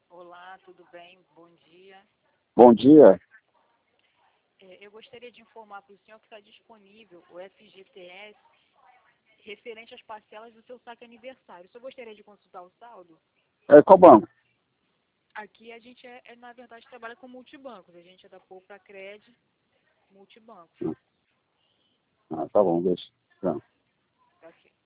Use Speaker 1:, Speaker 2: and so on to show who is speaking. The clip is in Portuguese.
Speaker 1: Olá, tudo bem? Bom dia.
Speaker 2: Bom dia.
Speaker 1: Eu gostaria de informar para o senhor que está disponível o FGTS referente às parcelas do seu saque aniversário. O senhor gostaria de consultar o saldo?
Speaker 2: Qual banco?
Speaker 1: Aqui a gente, na verdade, trabalha com multibancos. A gente é da Poupa-Cred Multibancos.
Speaker 2: Tá bom, deixa. Tá.
Speaker 1: Ok.